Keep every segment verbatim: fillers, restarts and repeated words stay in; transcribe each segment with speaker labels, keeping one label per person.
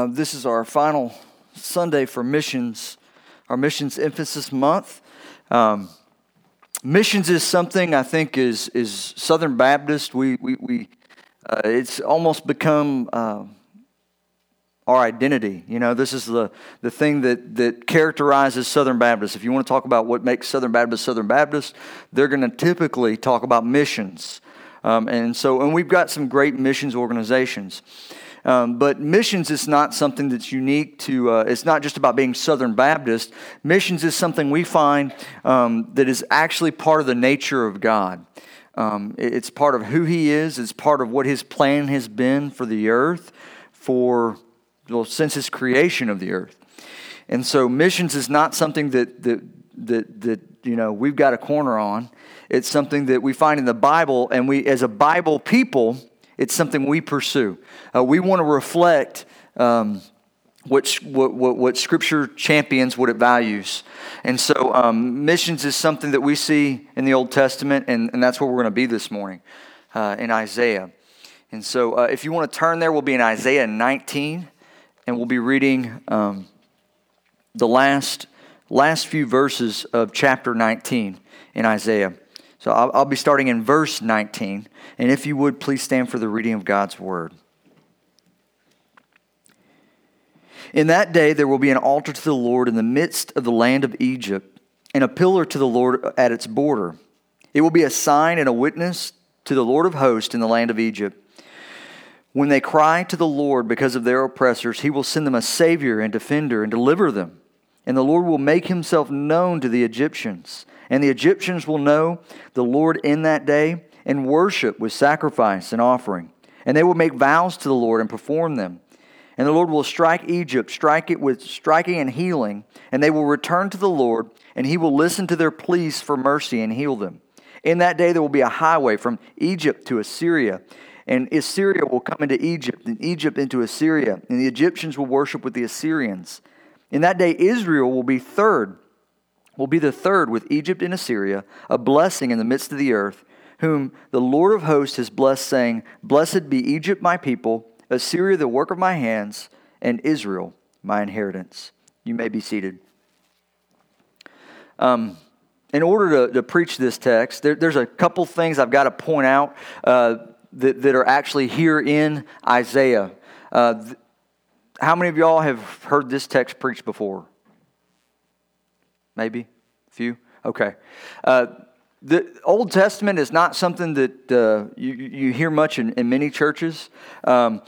Speaker 1: Uh, this is our final Sunday for missions, our missions emphasis month. Um, missions is something I think is is Southern Baptist. We we we uh, it's almost become uh, our identity. You know, this is the the thing that that characterizes Southern Baptist. If you want to talk about what makes Southern Baptist Southern Baptist, they're going to typically talk about missions. Um, and so, and we've got some great missions organizations. Um, but missions is not something that's unique to, uh, it's not just about being Southern Baptist. Missions is something we find um, that is actually part of the nature of God. Um, it, it's part of who He is. It's part of what His plan has been for the earth for, well, since His creation of the earth. And so missions is not something that, that, that, that you know, we've got a corner on. It's something that we find in the Bible, and we, as a Bible people, it's something we pursue. Uh, we want to reflect um, what, what, what, what Scripture champions, what it values. And so um, missions is something that we see in the Old Testament, and, and that's where we're going to be this morning, uh, in Isaiah. And so uh, if you want to turn there, we'll be in Isaiah nineteen, and we'll be reading um, the last, last few verses of chapter nineteen in Isaiah. So I'll, I'll be starting in verse nineteen. And if you would, please stand for the reading of God's word. In that day there will be an altar to the Lord in the midst of the land of Egypt, and a pillar to the Lord at its border. It will be a sign and a witness to the Lord of hosts in the land of Egypt. When they cry to the Lord because of their oppressors, He will send them a Savior and defender and deliver them. And the Lord will make Himself known to the Egyptians. And the Egyptians will know the Lord in that day, and worship with sacrifice and offering. And they will make vows to the Lord and perform them. And the Lord will strike Egypt, strike it with striking and healing, and they will return to the Lord, and He will listen to their pleas for mercy and heal them. In that day there will be a highway from Egypt to Assyria, and Assyria will come into Egypt, and Egypt into Assyria, and the Egyptians will worship with the Assyrians. In that day Israel will be third, will be the third with Egypt and Assyria, a blessing in the midst of the earth, whom the Lord of hosts has blessed, saying, Blessed be Egypt, my people, Assyria, the work of my hands, and Israel, my inheritance. You may be seated. Um, in order to, to preach this text, there, there's a couple things I've got to point out uh, that, that are actually here in Isaiah. Uh, th- how many of y'all have heard this text preached before? Maybe? A few? Okay. Uh, The Old Testament is not something that uh, you, you hear much in, in many churches. Um,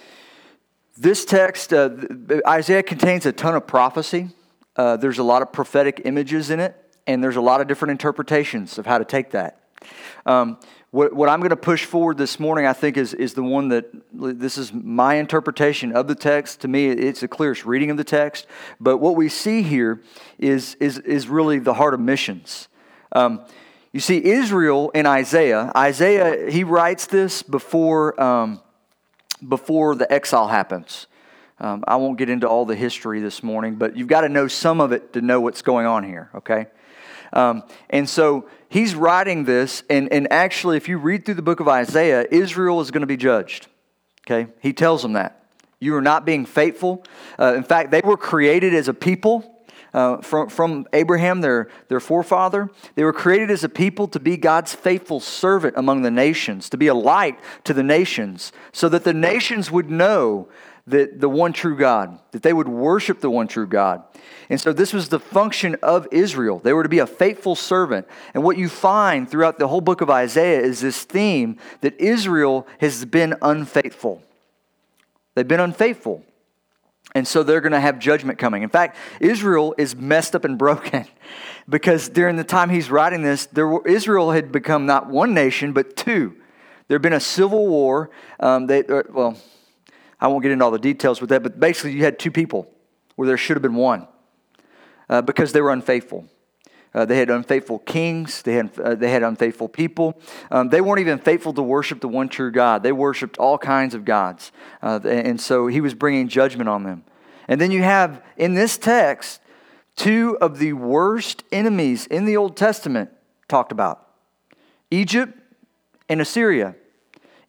Speaker 1: this text, uh, Isaiah contains a ton of prophecy. Uh, there's a lot of prophetic images in it, and there's a lot of different interpretations of how to take that. Um, what, what I'm going to push forward this morning, I think, is, is the one that, this is my interpretation of the text. To me, it's the clearest reading of the text. But what we see here is, is, is really the heart of missions. Um, You see, Israel in Isaiah, Isaiah, he writes this before, um, before the exile happens. Um, I won't get into all the history this morning, but you've got to know some of it to know what's going on here, okay? Um, and so he's writing this, and, and actually, if you read through the book of Isaiah, Israel is going to be judged, okay? He tells them that. You are not being faithful. Uh, in fact, they were created as a people. Uh, from, from Abraham, their, their forefather. They were created as a people to be God's faithful servant among the nations, to be a light to the nations, so that the nations would know that the one true God, that they would worship the one true God. And so this was the function of Israel. They were to be a faithful servant. And what you find throughout the whole book of Isaiah is this theme that Israel has been unfaithful. They've been unfaithful. And so they're going to have judgment coming. In fact, Israel is messed up and broken because during the time he's writing this, there were, Israel had become not one nation, but two. There had been a civil war. Um, they, uh, well, I won't get into all the details with that, but basically you had two people where there should have been one uh, because they were unfaithful. Uh, they had unfaithful kings. They had uh, they had unfaithful people. Um, they weren't even faithful to worship the one true God. They worshipped all kinds of gods. Uh, and so he was bringing judgment on them. And then you have, in this text, two of the worst enemies in the Old Testament talked about. Egypt and Assyria.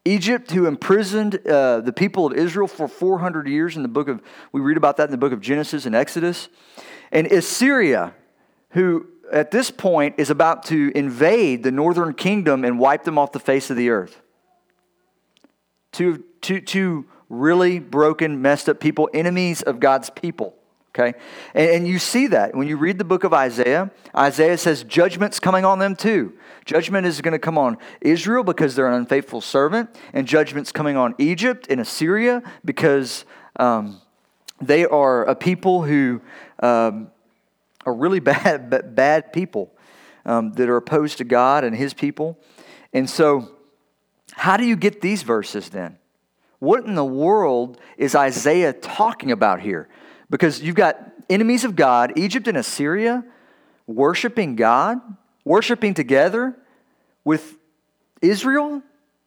Speaker 1: Egypt, who imprisoned uh, the people of Israel for four hundred years in the book of, we read about that in the book of Genesis and Exodus. And Assyria, who at this point is about to invade the northern kingdom and wipe them off the face of the earth. Two, two, two really broken, messed up people, enemies of God's people. Okay, and, and you see that when you read the book of Isaiah. Isaiah says judgment's coming on them too. Judgment is going to come on Israel because they're an unfaithful servant, and judgment's coming on Egypt and Assyria because um, they are a people who um, are really bad, bad people um, that are opposed to God and His people. And so, how do you get these verses then? What in the world is Isaiah talking about here? Because you've got enemies of God, Egypt and Assyria, worshiping God, worshiping together with Israel.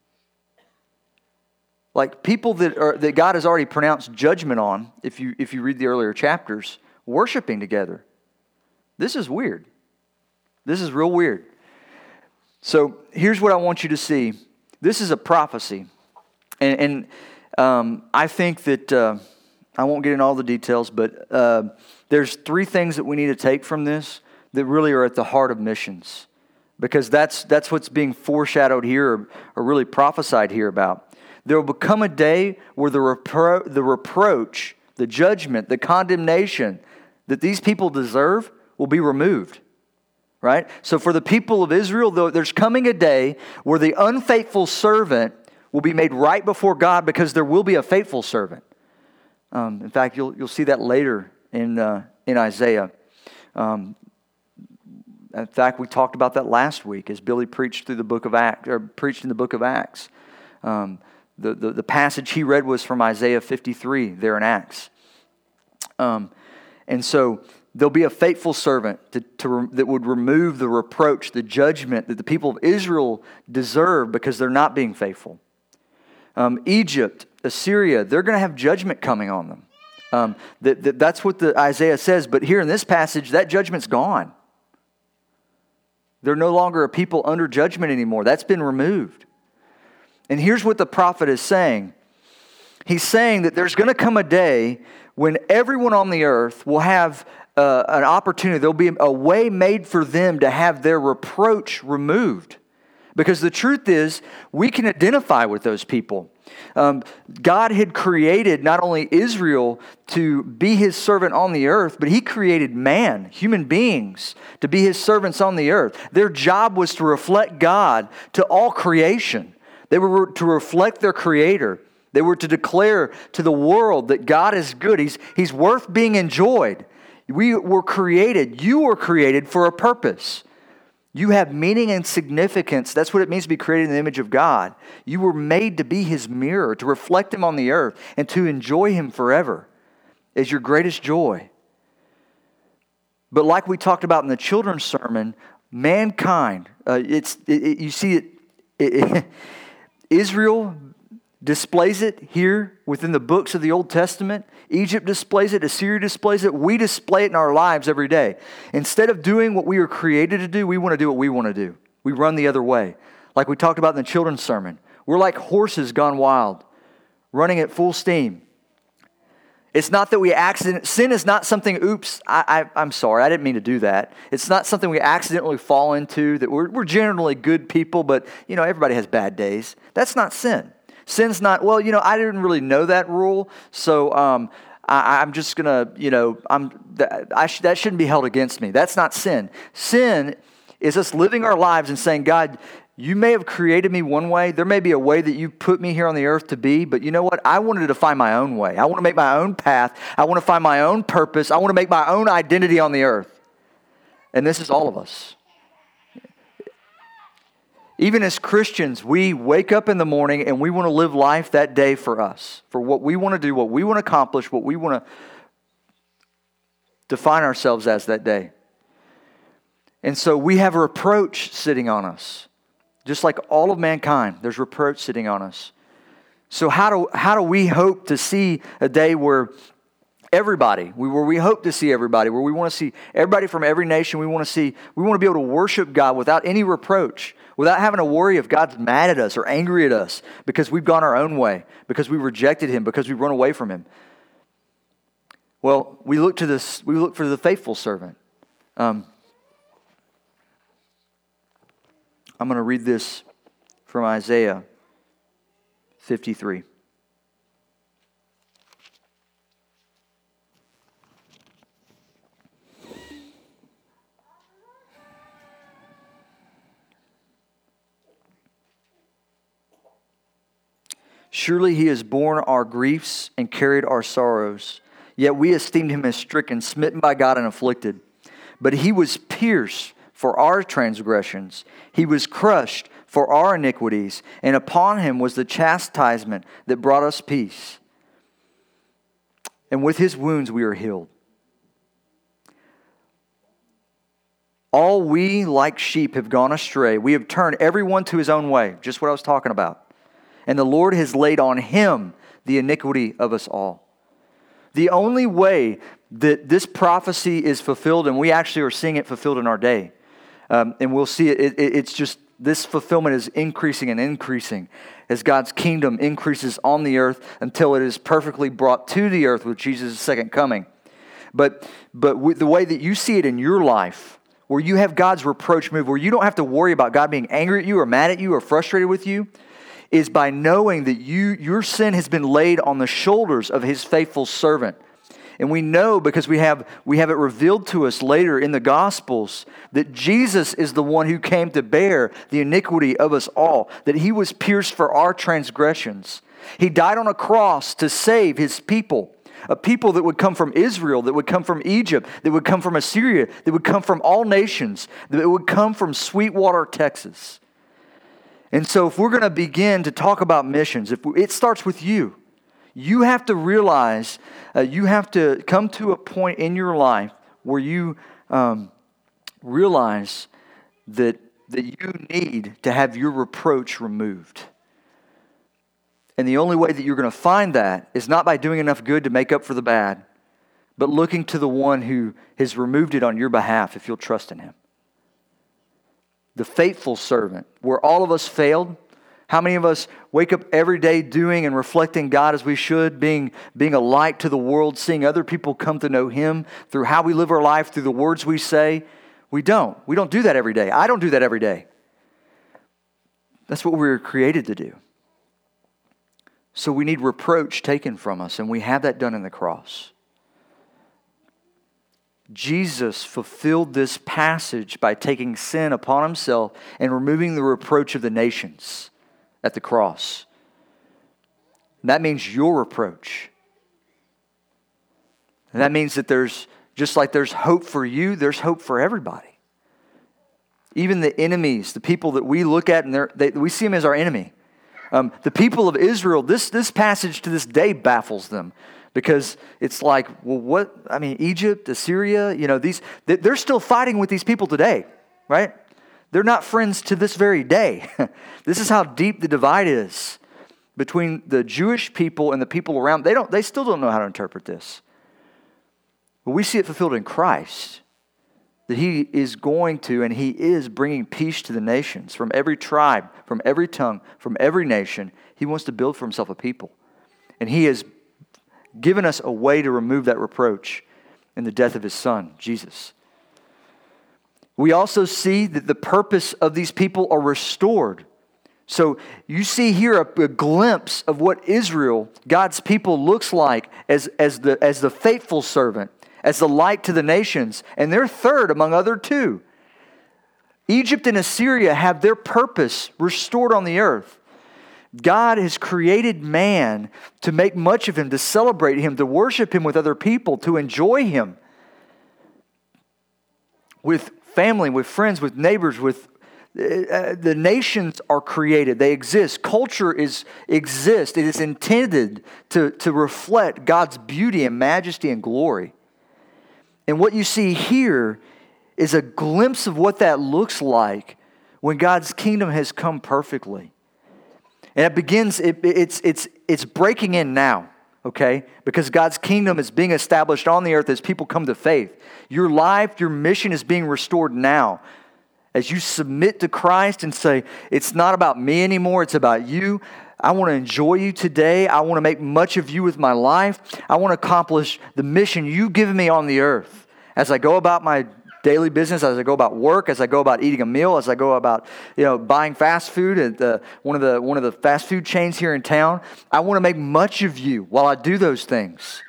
Speaker 1: Like people that are that God has already pronounced judgment on, if you if you read the earlier chapters, worshiping together. This is weird. This is real weird. So here's what I want you to see. This is a prophecy. And, and um, I think that... Uh, I won't get into all the details, but uh, there's three things that we need to take from this that really are at the heart of missions, because that's that's what's being foreshadowed here or, or really prophesied here about. There will become a day where the repro- the reproach, the judgment, the condemnation that these people deserve will be removed, right? So for the people of Israel, though, there's coming a day where the unfaithful servant will be made right before God because there will be a faithful servant. Um, in fact, you'll you'll see that later in uh, in Isaiah. Um, in fact, we talked about that last week as Billy preached through the book of Acts, or preached in the book of Acts. Um, the, the the passage he read was from Isaiah fifty-three there in Acts. Um, and so there'll be a faithful servant to, to that would remove the reproach, the judgment that the people of Israel deserve because they're not being faithful. Um, Egypt, Assyria, they're going to have judgment coming on them. Um, that, that, that's what the Isaiah says. But here in this passage, that judgment's gone. They're no longer a people under judgment anymore. That's been removed. And here's what the prophet is saying. He's saying that there's going to come a day when everyone on the earth will have uh, an opportunity. There'll be a way made for them to have their reproach removed. Because the truth is, we can identify with those people. Um, God had created not only Israel to be His servant on the earth, but He created man, human beings, to be His servants on the earth. Their job was to reflect God to all creation. They were to reflect their Creator. They were to declare to the world that God is good. He's, he's worth being enjoyed. We were created, you were created for a purpose. You have meaning and significance. That's what it means to be created in the image of God. You were made to be His mirror, to reflect Him on the earth, and to enjoy Him forever as your greatest joy. But like we talked about in the children's sermon, mankind, uh, it's it, it, you see it, it, it Israel displays it here within the books of the Old Testament. Egypt displays it. Assyria displays it. We display it in our lives every day. Instead of doing what we were created to do, we want to do what we want to do. We run the other way. Like we talked about in the children's sermon. We're like horses gone wild, running at full steam. It's not that we accident. Sin is not something, oops, I, I, I'm sorry, I didn't mean to do that. It's not something we accidentally fall into, that we're, we're generally good people, but you know everybody has bad days. That's not sin. Sin's not, well, you know, I didn't really know that rule, so um, I, I'm just going to, you know, I'm that, I sh- that shouldn't be held against me. That's not sin. Sin is us living our lives and saying, God, you may have created me one way. There may be a way that you put me here on the earth to be, but you know what? I wanted to find my own way. I want to make my own path. I want to find my own purpose. I want to make my own identity on the earth. And this is all of us. Even as Christians, we wake up in the morning and we want to live life that day for us, for what we want to do, what we want to accomplish, what we want to define ourselves as that day. And so we have a reproach sitting on us. Just like all of mankind, there's reproach sitting on us. So how do how do we hope to see a day where everybody, where we hope to see everybody, where we want to see everybody from every nation, we want to see, we want to be able to worship God without any reproach, without having to worry if God's mad at us or angry at us because we've gone our own way, because we rejected him, because we run away from him. Well, we look to this, we look for the faithful servant. Um, I'm going to read this from Isaiah fifty-three. Surely he has borne our griefs and carried our sorrows. Yet we esteemed him as stricken, smitten by God, and afflicted. But he was pierced for our transgressions. He was crushed for our iniquities. And upon him was the chastisement that brought us peace. And with his wounds we are healed. All we like sheep have gone astray. We have turned everyone to his own way. Just what I was talking about. And the Lord has laid on him the iniquity of us all. The only way that this prophecy is fulfilled, and we actually are seeing it fulfilled in our day, um, and we'll see it, it, it's just, this fulfillment is increasing and increasing as God's kingdom increases on the earth until it is perfectly brought to the earth with Jesus' second coming. But, but with the way that you see it in your life, where you have God's reproach move, where you don't have to worry about God being angry at you or mad at you or frustrated with you, is by knowing that you your sin has been laid on the shoulders of his faithful servant. And we know because we have we have it revealed to us later in the Gospels that Jesus is the one who came to bear the iniquity of us all, that he was pierced for our transgressions. He died on a cross to save his people, a people that would come from Israel, that would come from Egypt, that would come from Assyria, that would come from all nations, that would come from Sweetwater, Texas. And so if we're going to begin to talk about missions, if we, it starts with you. You have to realize, uh, you have to come to a point in your life where you um, realize that, that you need to have your reproach removed. And the only way that you're going to find that is not by doing enough good to make up for the bad, but looking to the one who has removed it on your behalf if you'll trust in him. The faithful servant, where all of us failed. How many of us wake up every day doing and reflecting God as we should, being, being a light to the world, seeing other people come to know him through how we live our life, through the words we say? We don't. We don't do that every day. I don't do that every day. That's what we were created to do. So we need reproach taken from us, and we have that done in the cross. Jesus fulfilled this passage by taking sin upon himself and removing the reproach of the nations at the cross. And that means your reproach. And that means that there's, just like there's hope for you, there's hope for everybody. Even the enemies, the people that we look at, and they, we see them as our enemy. Um, the people of Israel, this, this passage to this day baffles them. Because it's like, well, what? I mean, Egypt, Assyria, you know, these they're still fighting with these people today, right? They're not friends to this very day. This is how deep the divide is between the Jewish people and the people around. They don't. They still don't know how to interpret this. But we see it fulfilled in Christ, that he is going to and he is bringing peace to the nations from every tribe, from every tongue, from every nation. He wants to build for himself a people, and he has given us a way to remove that reproach in the death of his son, Jesus. We also see that the purpose of these people are restored. So you see here a, a glimpse of what Israel, God's people, looks like as, as, the, as the faithful servant, as the light to the nations. And they're third among other two. Egypt and Assyria have their purpose restored on the earth. God has created man to make much of him, to celebrate him, to worship him with other people, to enjoy him with family, with friends, with neighbors, with uh, the nations are created. They exist. Culture is exists. It is intended to, to reflect God's beauty and majesty and glory. And what you see here is a glimpse of what that looks like when God's kingdom has come perfectly. And it begins, it, it's, it's, it's breaking in now, okay? Because God's kingdom is being established on the earth as people come to faith. Your life, your mission is being restored now as you submit to Christ and say, it's not about me anymore, it's about you. I want to enjoy you today. I want to make much of you with my life. I want to accomplish the mission you've given me on the earth. As I go about my daily business, as I go about work, as I go about eating a meal, as I go about, you know, buying fast food at the, one of the one of the fast food chains here in town, I want to make much of you while I do those things.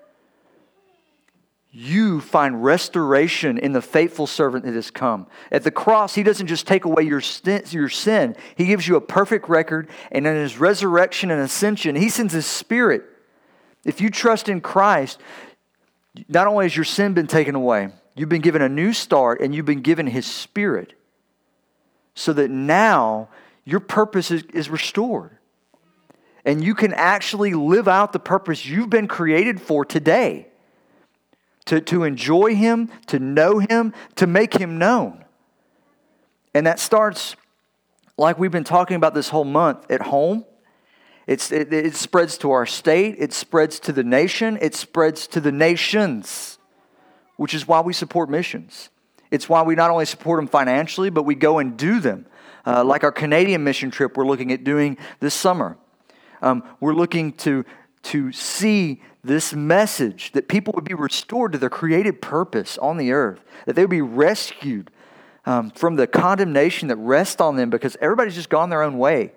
Speaker 1: You find restoration in the faithful servant that has come. At the cross, he doesn't just take away your sin, your sin. He gives you a perfect record, and in his resurrection and ascension, he sends his Spirit. If you trust in Christ, not only has your sin been taken away, you've been given a new start, and you've been given his Spirit, so that now your purpose is, is restored. And you can actually live out the purpose you've been created for today. To, to enjoy him, to know him, to make him known. And that starts, like we've been talking about this whole month, at home. It's, it, it spreads to our state. It spreads to the nation. It spreads to the nations, which is why we support missions. It's why we not only support them financially, but we go and do them. Uh, like our Canadian mission trip we're looking at doing this summer. Um, we're looking to, to see this message that people would be restored to their created purpose on the earth, that they would be rescued um, from the condemnation that rests on them because everybody's just gone their own way.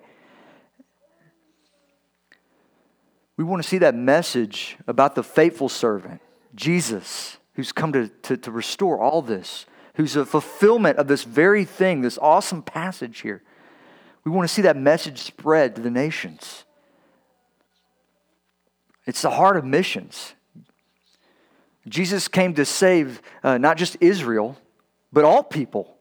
Speaker 1: We want to see that message about the faithful servant, Jesus, who's come to, to, to restore all this, who's a fulfillment of this very thing, this awesome passage here. We want to see that message spread to the nations. It's the heart of missions. Jesus came to save uh, not just Israel, but all people.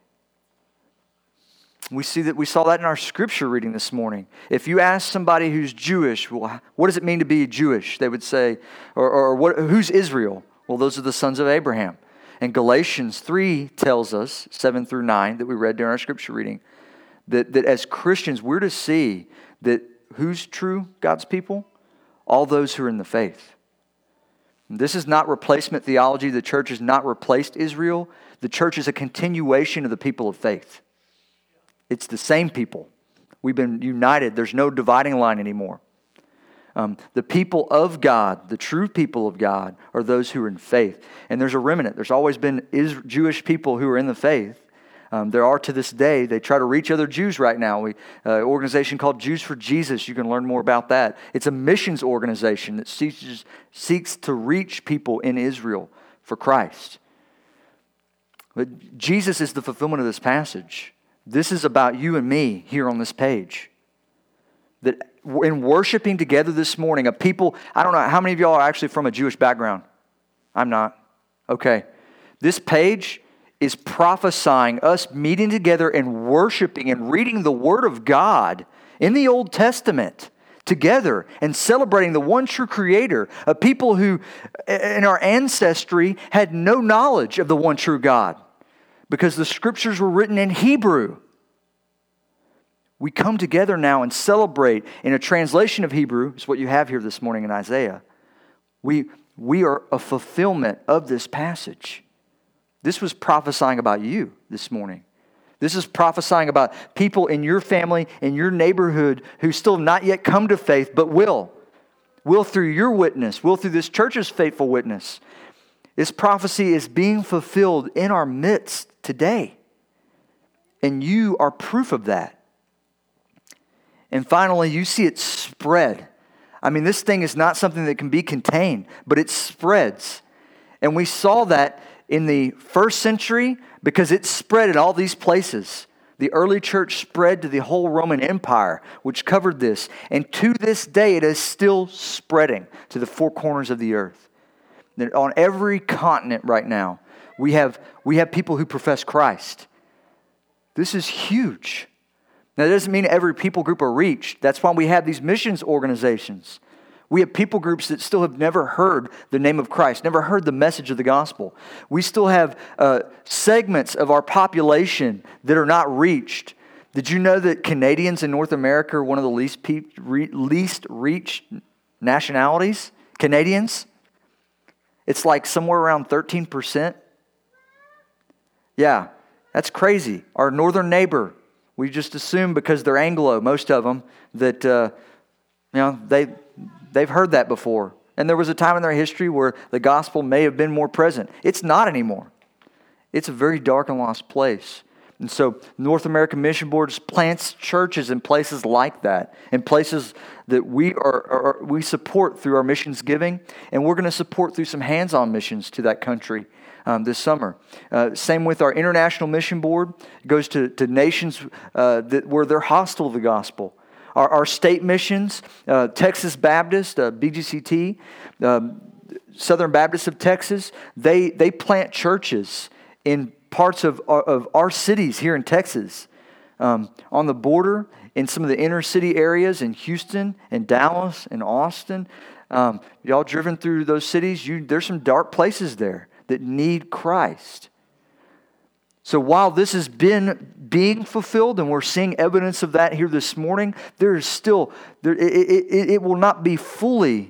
Speaker 1: We see that we saw that in our scripture reading this morning. If you ask somebody who's Jewish, well, what does it mean to be Jewish? They would say, or, or what, who's Israel? Well, those are the sons of Abraham. And Galatians three tells us, seven through nine, that we read during our scripture reading, that, that as Christians, we're to see that who's true God's people? All those who are in the faith. This is not replacement theology. The church has not replaced Israel. The church is a continuation of the people of faith. It's the same people. We've been united. There's no dividing line anymore. Um, the people of God, the true people of God, are those who are in faith. And there's a remnant. There's always been Is- Jewish people who are in the faith. Um, there are to this day. They try to reach other Jews right now. We, uh, organization called Jews for Jesus. You can learn more about that. It's a missions organization that seeks, seeks to reach people in Israel for Christ. But Jesus is the fulfillment of this passage. This is about you and me here on this page. That in worshiping together this morning, a people, I don't know, how many of y'all are actually from a Jewish background? I'm not. Okay. This page is prophesying us meeting together and worshiping and reading the Word of God in the Old Testament together and celebrating the one true Creator, a people who in our ancestry had no knowledge of the one true God because the Scriptures were written in Hebrew. We come together now and celebrate in a translation of Hebrew, is what you have here this morning in Isaiah. We, we are a fulfillment of this passage. This was prophesying about you this morning. This is prophesying about people in your family, in your neighborhood who still have not yet come to faith, but will. Will through your witness, will through this church's faithful witness. This prophecy is being fulfilled in our midst today. And you are proof of that. And finally, you see it spread. I mean, this thing is not something that can be contained, but it spreads. And we saw that in the first century because it spread in all these places. The early church spread to the whole Roman Empire, which covered this. And to this day, it is still spreading to the four corners of the earth. On every continent right now, we have, we have people who profess Christ. This is huge. Now, that doesn't mean every people group are reached. That's why we have these missions organizations. We have people groups that still have never heard the name of Christ, never heard the message of the gospel. We still have uh, segments of our population that are not reached. Did you know that Canadians in North America are one of the least, pe- re- least reached nationalities? Canadians? It's like somewhere around thirteen percent. Yeah. That's crazy. Our northern neighbor, we just assume because they're Anglo, most of them, that uh, you know they they've heard that before. And there was a time in their history where the gospel may have been more present. It's not anymore. It's a very dark and lost place. And so North American Mission Board plants churches in places like that, in places that we are, are we support through our missions giving, and we're going to support through some hands-on missions to that country um, this summer. Uh, same with our International Mission Board. It goes to, to nations uh, that where they're hostile to the gospel. Our, our state missions, uh, Texas Baptist, uh, B G C T, um, Southern Baptist of Texas, they they plant churches in parts of our, of our cities here in Texas, um, on the border, in some of the inner city areas in Houston and Dallas and Austin. Um, y'all driven through those cities, you, there's some dark places there that need Christ. So while this has been being fulfilled, and we're seeing evidence of that here this morning, there is still, there, it, it, it will not be fully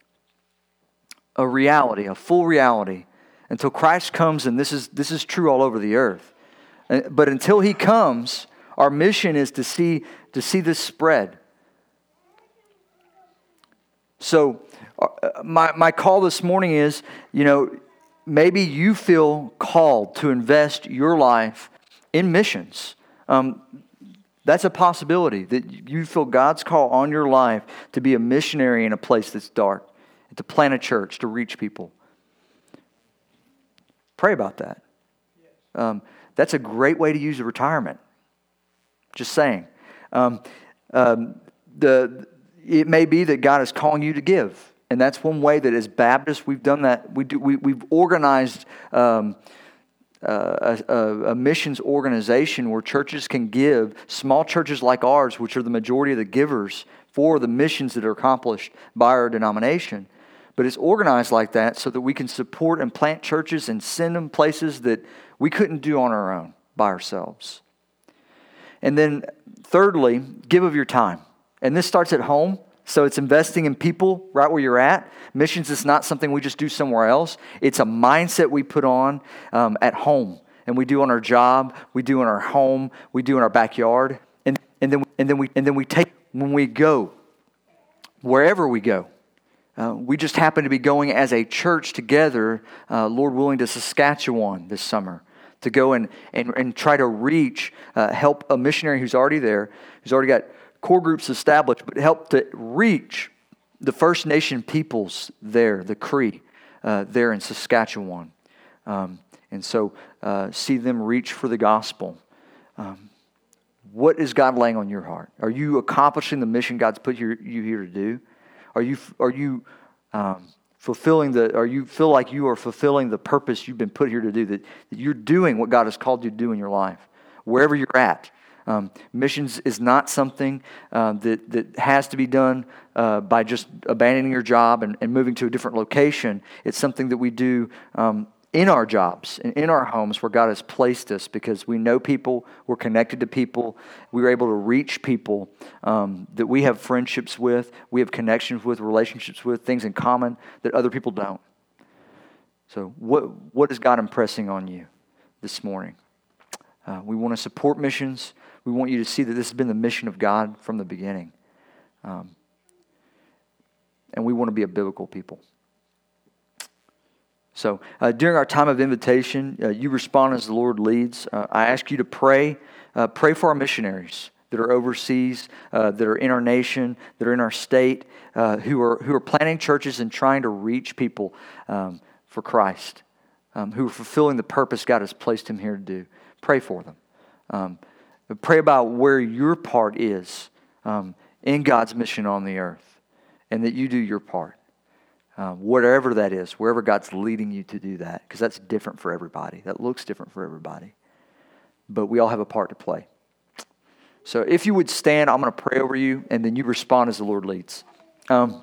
Speaker 1: a reality, a full reality, until Christ comes, and this is this is true all over the earth. But until He comes, our mission is to see to see this spread. So my my call this morning is, you know, maybe you feel called to invest your life in missions. Um, that's a possibility, that you feel God's call on your life to be a missionary in a place that's dark, to plant a church, to reach people. Pray about that. Um, that's a great way to use a retirement. Just saying. Um, um, the it may be that God is calling you to give, and that's one way that as Baptists we've done that. We do. We, we've organized um, uh, a, a, a missions organization where churches can give. Small churches like ours, which are the majority of the givers for the missions that are accomplished by our denomination. But it's organized like that so that we can support and plant churches and send them places that we couldn't do on our own by ourselves. And then thirdly, give of your time. And this starts at home. So it's investing in people right where you're at. Missions is not something we just do somewhere else. It's a mindset we put on um, at home. And we do on our job, we do in our home, we do in our backyard. And, and, then, and, then, we, and then we take when we go, wherever we go. Uh, we just happen to be going as a church together, uh, Lord willing, to Saskatchewan this summer to go and, and, and try to reach, uh, help a missionary who's already there, who's already got core groups established, but help to reach the First Nation peoples there, the Cree, uh, there in Saskatchewan. Um, and so uh, see them reach for the gospel. Um, what is God laying on your heart? Are you accomplishing the mission God's put you, you here to do? Are you are you um, fulfilling the? Are you feel like you are fulfilling the purpose you've been put here to do? That, that you're doing what God has called you to do in your life, wherever you're at. Um, missions is not something um, that that has to be done uh, by just abandoning your job and, and moving to a different location. It's something that we do um, in our jobs and in our homes where God has placed us, because we know people, we're connected to people, we're able to reach people um, that we have friendships with, we have connections with, relationships with, things in common that other people don't. So what what is God impressing on you this morning? Uh, we want to support missions. We want you to see that this has been the mission of God from the beginning. Um, and we want to be a biblical people. So uh, during our time of invitation, uh, you respond as the Lord leads. Uh, I ask you to pray. Uh, pray for our missionaries that are overseas, uh, that are in our nation, that are in our state, uh, who are who are planting churches and trying to reach people um, for Christ, um, who are fulfilling the purpose God has placed Him here to do. Pray for them. Um, pray about where your part is um, in God's mission on the earth, and that you do your part. Uh, whatever that is, wherever God's leading you to do that, because that's different for everybody. That looks different for everybody. But we all have a part to play. So if you would stand, I'm going to pray over you, and then you respond as the Lord leads. Um,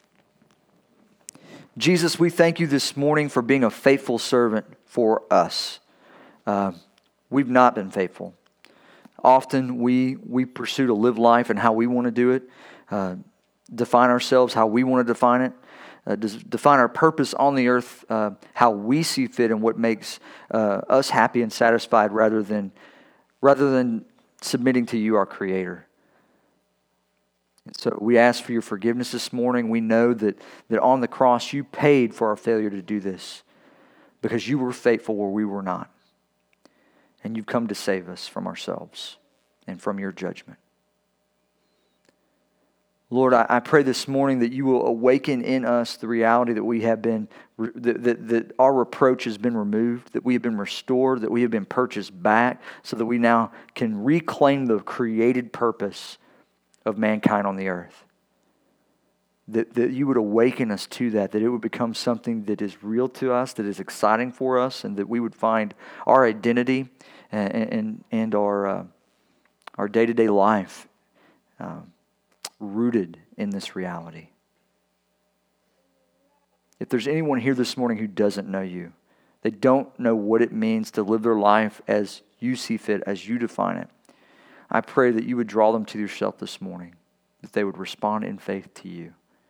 Speaker 1: Jesus, we thank you this morning for being a faithful servant for us. Uh, we've not been faithful. Often we we pursue to live life and how we want to do it, uh, define ourselves how we want to define it. uh, define our purpose on the earth, uh, how we see fit and what makes uh, us happy and satisfied rather than, rather than submitting to you, our Creator. And so we ask for your forgiveness this morning. We know that, that on the cross you paid for our failure to do this because you were faithful where we were not. And you've come to save us from ourselves and from your judgment. Lord, I, I pray this morning that you will awaken in us the reality that we have been, that, that, that our reproach has been removed, that we have been restored, that we have been purchased back, so that we now can reclaim the created purpose of mankind on the earth. That, that you would awaken us to that, that it would become something that is real to us, that is exciting for us, and that we would find our identity and, and, and our, uh, our day-to-day life uh, rooted in this reality. If there's anyone here this morning who doesn't know you, they don't know what it means to live their life as you see fit, as you define it, I pray that you would draw them to yourself this morning, that they would respond in faith to you.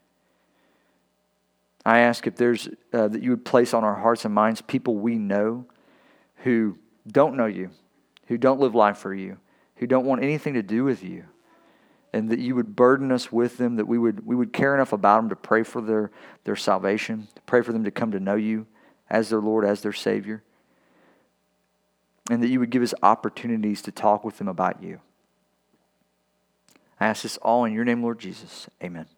Speaker 1: I ask if there's uh, that you would place on our hearts and minds people we know who don't know you, who don't live life for you, who don't want anything to do with you, and that you would burden us with them, that we would we would care enough about them to pray for their, their salvation, to pray for them to come to know you as their Lord, as their Savior, and that you would give us opportunities to talk with them about you. I ask this all in your name, Lord Jesus. Amen.